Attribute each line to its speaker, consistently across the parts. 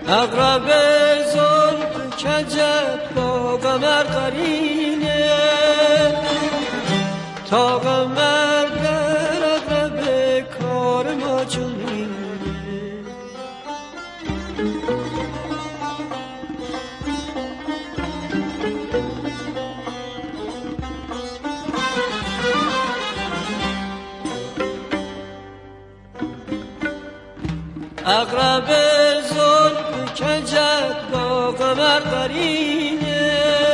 Speaker 1: اقرب زلف کجت با قمر قرینه، تا قمر در اقرب کار ما چنینه. اقرب زلف کجت با قمر قرینه،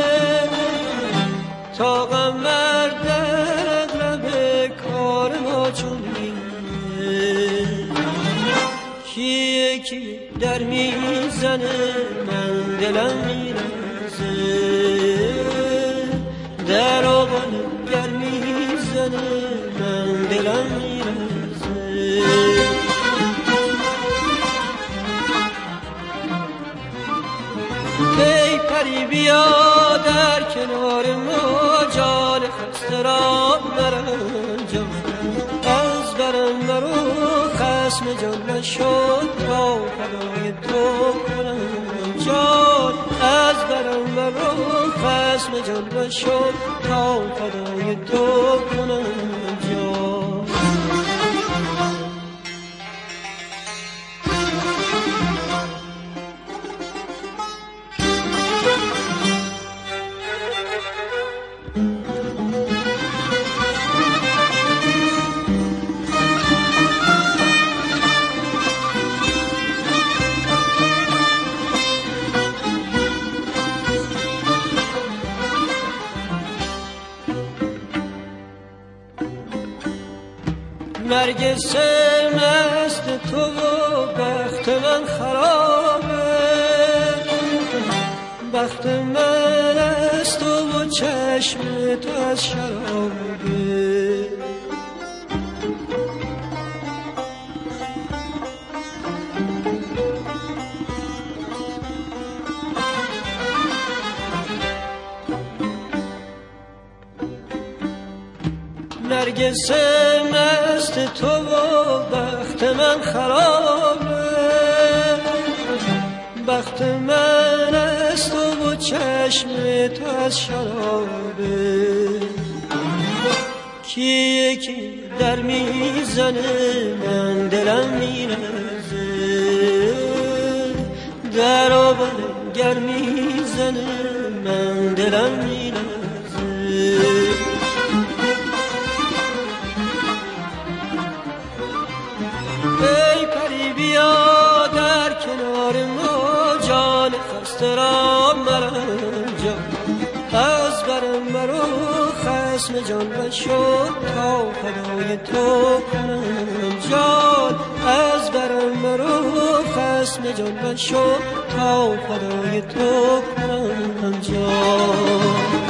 Speaker 1: تا قمر در اقرب کار ما چنینه. کیه کی در میزنه من دلم میرزه، در آبانه گر میزنه من دلم میرزه. ای پری بیا در کنار ما، جان خسته را مرنجم. از برم مرو خصم جان نشد، تا فدای تو کنم جان. از برم مرو خصم جان نشد، تا فدای تو کنم جان. نرگس مست تو و بخت من خرابه، بخت من از تو و چشم تو از شرابه. نرگس مست تو و بخت من خرابه، بخت من از تو و چشم تو از شرابه. کیه کی در میزنه من دلم میرزه، در آبانه گر میزنه من دلم میرزه. ای پری بیا در کنار ما، جان خسته را مرنجم. از برم مرو خصم جان نشد، تا فدای تو کنم جان. از برم مرو خصم جان نشد، تا فدای تو کنم جان.